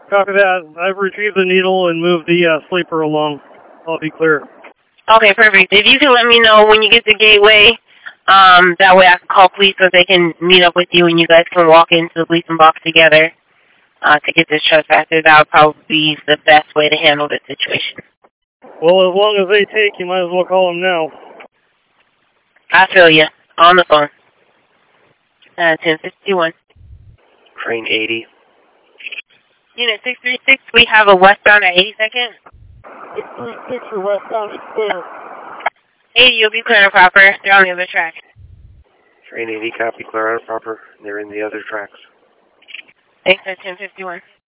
Copy that. I've retrieved the needle and moved the sleeper along. I'll be clear. Okay, perfect. If you can let me know when you get to Gateway, that way I can call police so they can meet up with you and you guys can walk into the police box together to get this trespasser. That would probably be the best way to handle the situation. Well, as long as they take, you might as well call them now. I feel you. On the phone. 1051. Train 80. Unit 636, we have a westbound at 82nd. 636 for westbound is clear. 80, you'll be clear and proper. They're on the other track. Train 80, copy, clear and proper. They're in the other tracks. Thanks, 1051.